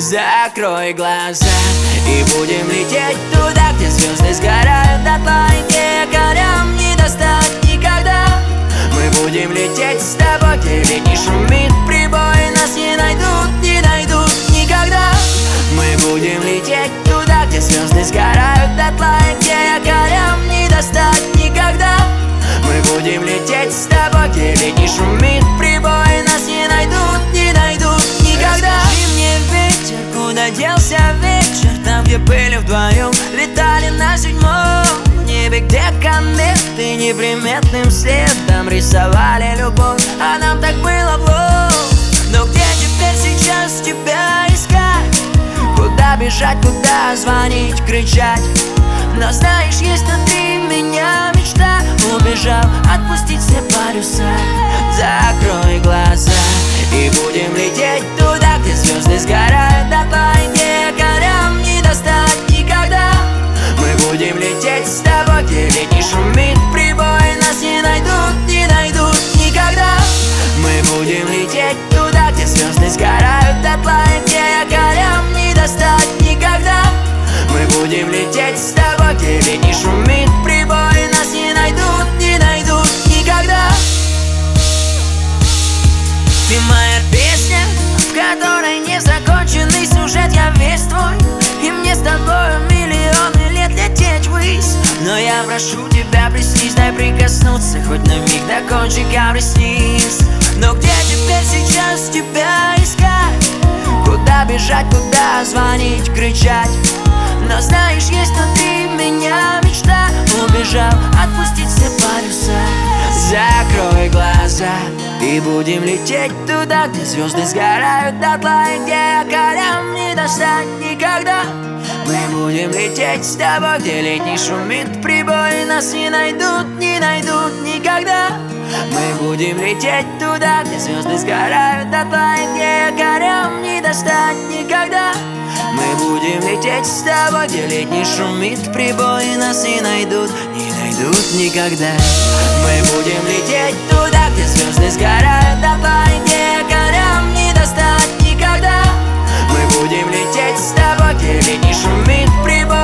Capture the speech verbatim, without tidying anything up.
Закрой глаза и будем лететь туда, где звезды сгорают дотла, и где якорям не достать никогда. Мы будем лететь с тобой, где не шумит прибой, нас не найдут, не найдут никогда. Мы будем лететь туда, где звезды сгорают дотла, и где якорям не достать никогда. Мы будем лететь с тобой, где не шумит прибой, нас не найдут, не найдут никогда. Расскажи мне, ветер, куда делся вечер, там, где были вдвоем, летали на седьмом небе, где кометы неприметным следом рисовали любовь, а нам так было вновь. Но где теперь сейчас тебя искать? Куда бежать, куда звонить, кричать? Но знаешь, есть внутри меня мечта, убежал отпустить все паруса. Закрой глаза и будем лететь туда, где звезды сгорают дотла, и где якорям не достать никогда. Мы будем лететь с тобой, где не шумит прибой, нас не найдут, не найдут никогда. Мы будем лететь туда, где звезды сгорают дотла, и где якорям не достать никогда. Мы будем лететь с тобой, где не шумит прибой, нас не найдут, не найдут никогда. Ты моя песня, в которой незаконченный сюжет, я весь твой, и мне с тобою миллионы лет лететь ввысь. Но я прошу тебя, приснись, дай прикоснуться хоть на миг до кончика ресниц. Но где теперь сейчас тебя искать? Куда бежать, куда звонить, кричать? Но знаешь, есть внутри меня мечта, убежал отпустить все паруса. Закрой глаза и будем лететь туда, где звезды сгорают дотла, и где якорям не достать никогда. Мы будем лететь с тобой, где летний шумит прибой, нас не найдут, не найдут никогда. Мы будем лететь туда, где звезды сгорают дотла, и где якорям не достать никогда. Мы будем лететь с тобой, где летний шумит прибой, нас не найдут, не найдут никогда. Мы будем лететь туда, где звезды сгорают дотла, и где якорям не достать никогда. Мы будем лететь с тобой, где летний шумит прибой.